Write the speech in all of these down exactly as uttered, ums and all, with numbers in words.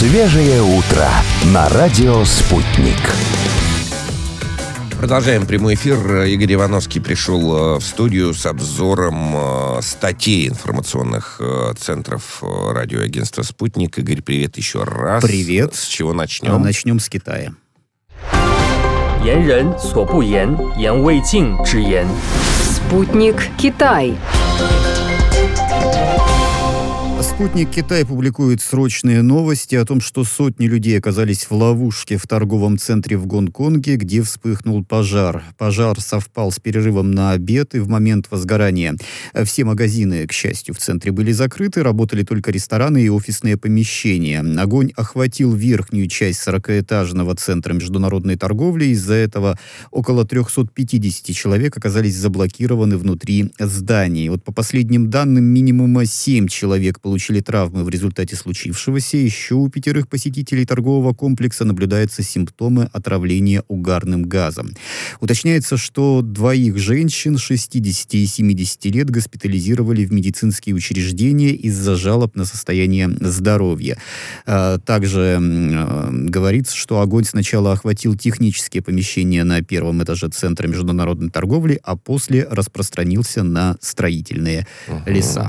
Свежее утро на радио «Спутник». Продолжаем прямой эфир. Игорь Ивановский пришел в студию с обзором статей информационных центров радиоагентства «Спутник». Игорь, привет еще раз. Привет. С чего начнем? Начнем с Китая. Спутник Китай. Спутник Китай публикует срочные новости о том, что сотни людей оказались в ловушке в торговом центре в Гонконге, где вспыхнул пожар. Пожар совпал с перерывом на обед, и в момент возгорания все магазины, к счастью, в центре были закрыты, работали только рестораны и офисные помещения. Огонь охватил верхнюю часть сорокаэтажного центра международной торговли. Из-за этого около триста пятьдесят человек оказались заблокированы внутри зданий. Вот по последним данным, минимум семь человек получили травмы в результате случившегося. Еще у пятерых посетителей торгового комплекса наблюдаются симптомы отравления угарным газом. Уточняется, что двоих женщин шестидесяти и семидесяти лет госпитализировали в медицинские учреждения из-за жалоб на состояние здоровья. Также говорится, что огонь сначала охватил технические помещения на первом этаже Центра международной торговли, а после распространился на строительные uh-huh. леса.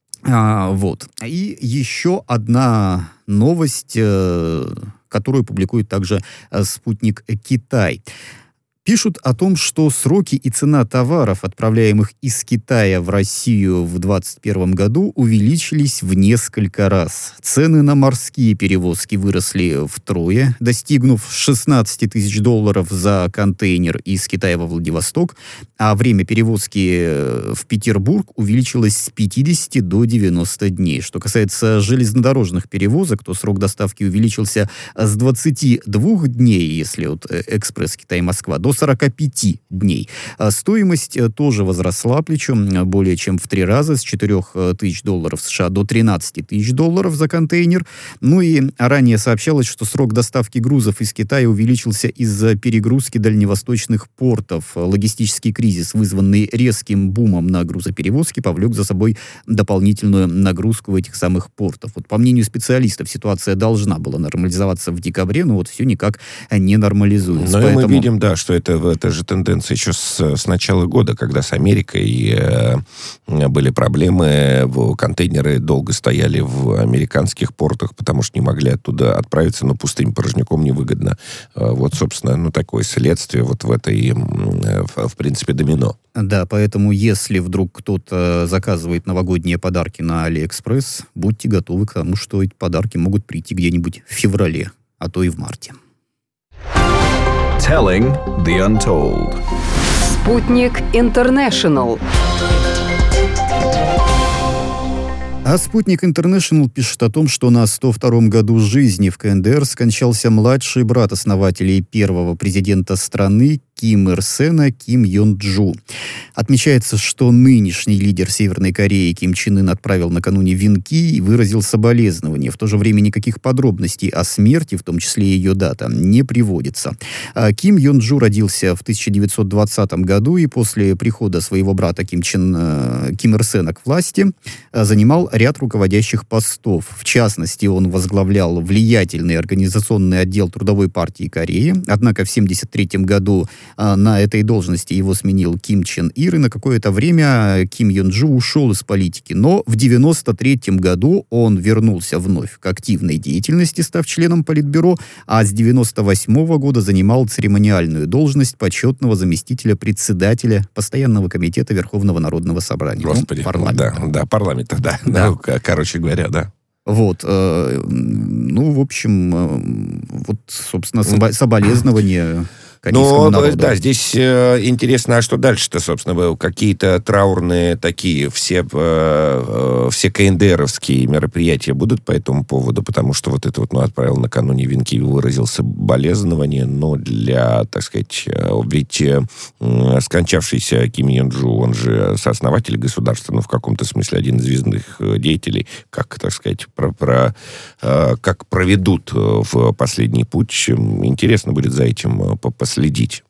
А, вот. И еще одна новость, э, которую публикует также э, «Спутник Китай». Пишут о том, что сроки и цена товаров, отправляемых из Китая в Россию в двадцать первом году, увеличились в несколько раз. Цены на морские перевозки выросли втрое, достигнув шестнадцать тысяч долларов за контейнер из Китая во Владивосток, а время перевозки в Петербург увеличилось с пятидесяти до девяноста дней. Что касается железнодорожных перевозок, то срок доставки увеличился с двадцати двух дней, если вот экспресс Китай-Москва, до сорока пяти дней. Стоимость тоже возросла, причем более чем в три раза, с четырёх тысяч долларов США до тринадцати тысяч долларов за контейнер. Ну и ранее сообщалось, что срок доставки грузов из Китая увеличился из-за перегрузки дальневосточных портов. Логистический кризис, вызванный резким бумом на грузоперевозки, повлек за собой дополнительную нагрузку в этих самых портах. Вот, по мнению специалистов, ситуация должна была нормализоваться в декабре, но вот все никак не нормализуется. Но Поэтому... мы видим, да, что это, это же тенденция еще с, с начала года, когда с Америкой э, были проблемы, контейнеры долго стояли в американских портах, потому что не могли оттуда отправиться, но пустым порожняком невыгодно. Э, вот, собственно, ну, такое следствие вот в этой, э, в, в принципе, домино. Да, поэтому если вдруг кто-то заказывает новогодние подарки на Алиэкспресс, будьте готовы к тому, что эти подарки могут прийти где-нибудь в феврале, а то и в марте. Telling the Untold. Спутник Интернешнл. А «Спутник Интернешнл» пишет о том, что на сто втором году жизни в КНДР скончался младший брат основателей первого президента страны Ким Ир Сена, Ким Йон Джу. Отмечается, что нынешний лидер Северной Кореи Ким Чен Ын отправил накануне венки и выразил соболезнования. В то же время никаких подробностей о смерти, в том числе ее дата, не приводится. Ким Йон Джу родился в тысяча девятьсот двадцатом году и после прихода своего брата Ким, Чен, Ким Ир Сена к власти занимал ряд руководящих постов. В частности, он возглавлял влиятельный организационный отдел Трудовой партии Кореи. Однако в семьдесят третьем году на этой должности его сменил Ким Чен Ир, и на какое-то время Ким Йон Джу ушел из политики. Но в девяносто третьем году он вернулся вновь к активной деятельности, став членом Политбюро, а с девяносто восьмого года занимал церемониальную должность почетного заместителя председателя Постоянного комитета Верховного Народного собрания. Господи, ну, парламента. Да, да, парламента, да. да. Ну, короче говоря, да. Вот, э, ну, в общем, э, вот, собственно, собо- соболезнования корейскому Но, народу. да, здесь э, интересно, а что дальше-то, собственно, какие-то траурные такие, все, э, все КНДРовские мероприятия будут по этому поводу, потому что вот это вот, ну, отправил накануне венки, выразил соболезнования, но для, так сказать, ведь э, скончавшийся Ким Йон Джу, он же сооснователь государства, ну, в каком-то смысле один из звездных деятелей, как, так сказать, про, про, э, как проведут в последний путь. Интересно будет за этим посмотреть. Следить.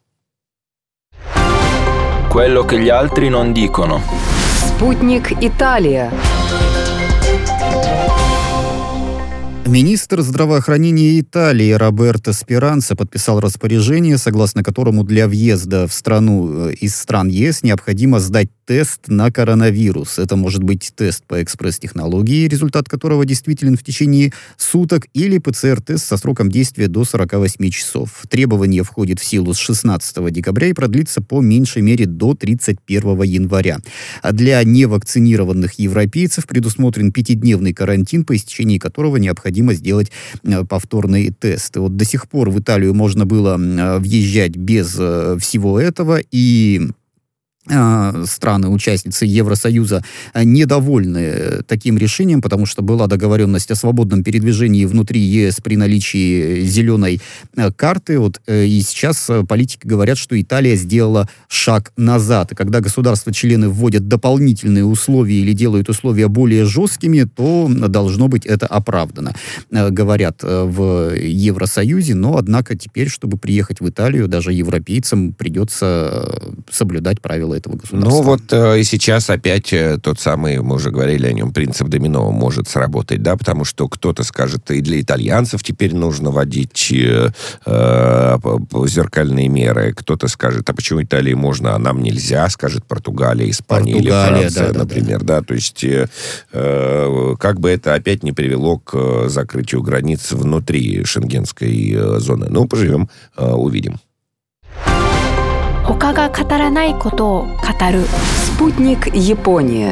Quello che gli altri non dicono. Спутник Италия. Министр здравоохранения Италии Роберто Спиранца подписал распоряжение, согласно которому для въезда в страну из стран ЕС необходимо сдать тест на коронавирус. Это может быть тест по экспресс-технологии, результат которого действителен в течение суток, или ПЦР-тест со сроком действия до сорока восьми часов. Требование входит в силу с шестнадцатого декабря и продлится по меньшей мере до тридцать первого января. А для невакцинированных европейцев предусмотрен пятидневный карантин, по истечении которого необходимо сделать повторный тест. Вот до сих пор в Италию можно было въезжать без всего этого, и страны-участницы Евросоюза недовольны таким решением, потому что была договоренность о свободном передвижении внутри ЕС при наличии зеленой карты. Вот, и сейчас политики говорят, что Италия сделала шаг назад. И когда государства-члены вводят дополнительные условия или делают условия более жесткими, то должно быть это оправдано, говорят в Евросоюзе. Но, однако, теперь, чтобы приехать в Италию, даже европейцам придется соблюдать правила этого государства. Ну вот э, и сейчас опять э, тот самый, мы уже говорили о нем, принцип домино может сработать, да, потому что кто-то скажет, и для итальянцев теперь нужно вводить э, э, зеркальные меры, кто-то скажет, а почему Италии можно, а нам нельзя, скажет Португалия, Испания Португалия, или Франция, да, например, да, да, то есть э, э, как бы это опять не привело к закрытию границ внутри шенгенской э, зоны. Ну, поживем, э, увидим. Спутник Япония.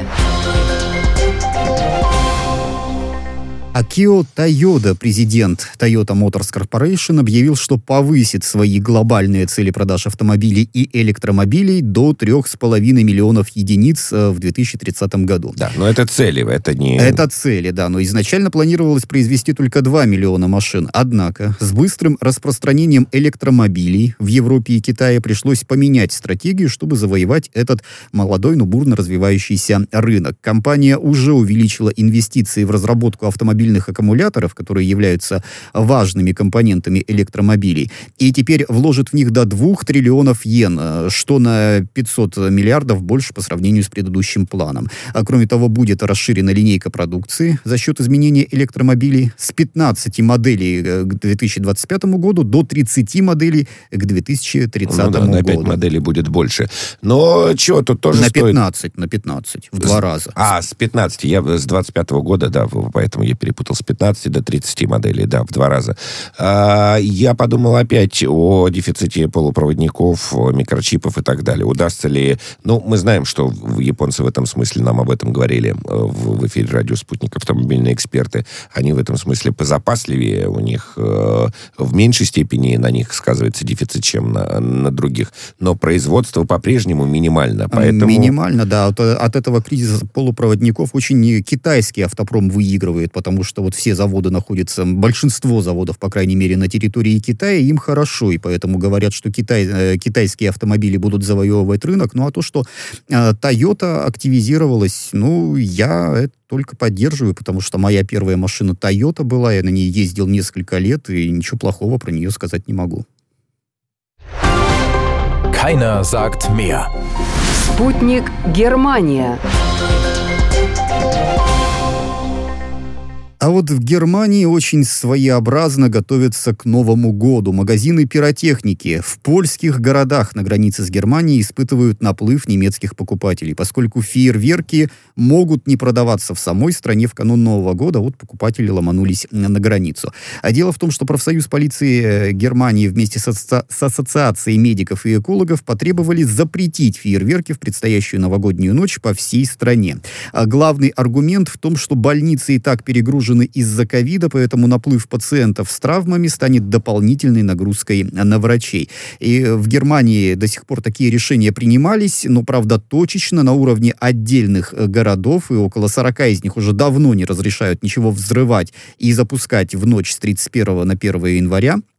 Акио Тойода, президент Toyota Motors Corporation, объявил, что повысит свои глобальные цели продаж автомобилей и электромобилей до трех с половиной миллионов единиц в две тысячи тридцатом году. Да, но это цели, это не... Это цели, да, но изначально планировалось произвести только два миллиона машин. Однако с быстрым распространением электромобилей в Европе и Китае пришлось поменять стратегию, чтобы завоевать этот молодой, но бурно развивающийся рынок. Компания уже увеличила инвестиции в разработку автомобилей аккумуляторов, которые являются важными компонентами электромобилей, и теперь вложит в них до двух триллионов йен, что на пятьсот миллиардов больше по сравнению с предыдущим планом. А кроме того, будет расширена линейка продукции за счет изменения электромобилей с пятнадцати моделей к две тысячи двадцать пятому году до тридцати моделей к две тысячи тридцатому году. Ну да, на пять моделей будет больше. Но чего тут тоже на стоит... пятнадцать, на пятнадцать, в два раза. А, с пятнадцати, я с двадцать пятого года, да, поэтому я перепутал. С пятнадцати до тридцати моделей, да, в два раза. А, я подумал опять о дефиците полупроводников, микрочипов и так далее. Удастся ли... Ну, мы знаем, что японцы в этом смысле, нам об этом говорили в, в эфире радио «Спутник», автомобильные эксперты, они в этом смысле позапасливее, у них э, в меньшей степени на них сказывается дефицит, чем на, на других. Но производство по-прежнему минимально, поэтому... Минимально, да. От, от этого кризиса полупроводников очень китайский автопром выигрывает, потому что вот все заводы находятся, большинство заводов, по крайней мере, на территории Китая, им хорошо, и поэтому говорят, что Китай, э, китайские автомобили будут завоевывать рынок. Ну, а то, что э, Toyota активизировалась, ну, я это только поддерживаю, потому что моя первая машина Toyota была, я на ней ездил несколько лет, и ничего плохого про нее сказать не могу. Keiner sagt mehr. Спутник Германия. А вот в Германии очень своеобразно готовятся к Новому году. Магазины пиротехники в польских городах на границе с Германией испытывают наплыв немецких покупателей, поскольку фейерверки могут не продаваться в самой стране в канун Нового года, вот покупатели ломанулись на границу. А дело в том, что профсоюз полиции Германии вместе с, асо- с ассоциацией медиков и экологов потребовали запретить фейерверки в предстоящую новогоднюю ночь по всей стране. А главный аргумент в том, что больницы и так перегружены из-за ковида, поэтому наплыв пациентов с травмами станет дополнительной нагрузкой на врачей. И в Германии до сих пор такие решения принимались, но, правда, точечно на уровне отдельных городов, и около сорока из них уже давно не разрешают ничего взрывать и запускать в ночь с тридцать первого на первое января.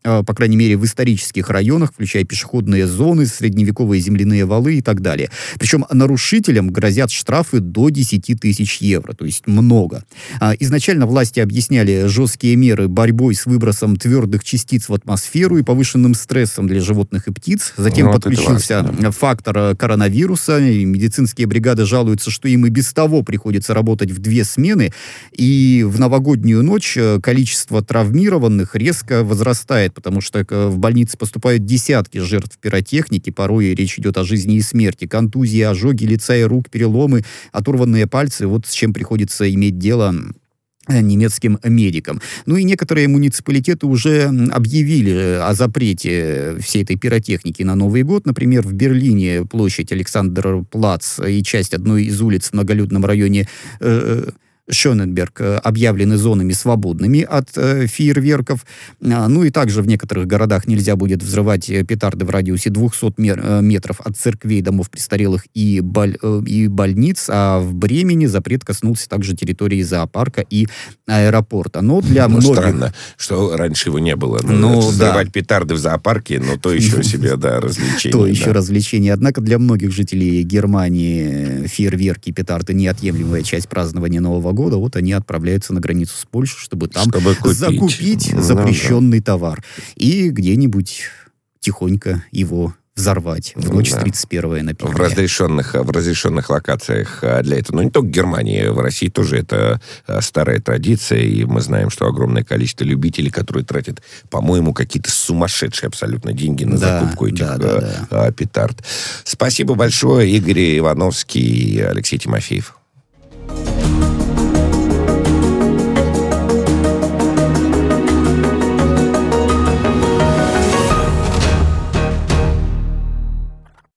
по крайней мере, в исторических районах, включая пешеходные зоны, средневековые земляные валы и так далее. Причем нарушителям грозят штрафы до десять тысяч евро, то есть много. Изначально власти объясняли жесткие меры борьбой с выбросом твердых частиц в атмосферу и повышенным стрессом для животных и птиц. Затем ну, подключился вот да. фактор коронавируса, и медицинские бригады жалуются, что им и без того приходится работать в две смены, и в новогоднюю ночь количество травмированных резко возрастает, потому что в больницы поступают десятки жертв пиротехники, порой речь идет о жизни и смерти, контузии, ожоги лица и рук, переломы, оторванные пальцы, вот с чем приходится иметь дело немецким медикам. Ну и некоторые муниципалитеты уже объявили о запрете всей этой пиротехники на Новый год. Например, в Берлине площадь Александр-Плац и часть одной из улиц в многолюдном районе э, Шоненберг объявлены зонами свободными от э, фейерверков. А, ну и также в некоторых городах нельзя будет взрывать петарды в радиусе двухсот мер, э, метров от церквей, домов престарелых и, боль, э, и больниц. А в Бремени запрет коснулся также территории зоопарка и аэропорта. Но для ну, многих... Странно, что раньше его не было. Ну, ну, взрывать да. петарды в зоопарке, ну, то еще себе, да, развлечение. То да. еще развлечение. Однако для многих жителей Германии фейерверки, петарды — неотъемлемая часть празднования Нового года. Вот они отправляются на границу с Польшей, чтобы там чтобы купить. закупить ну, запрещенный да. товар. И где-нибудь тихонько его взорвать в ночь да. с тридцать первого на первое. В разрешенных, в разрешенных локациях для этого. Но не только в Германии, в России тоже это старая традиция, и мы знаем, что огромное количество любителей, которые тратят, по-моему, какие-то сумасшедшие абсолютно деньги на да, закупку этих да, да, да. петард. Спасибо большое, Игорь Ивановский и Алексей Тимофеев.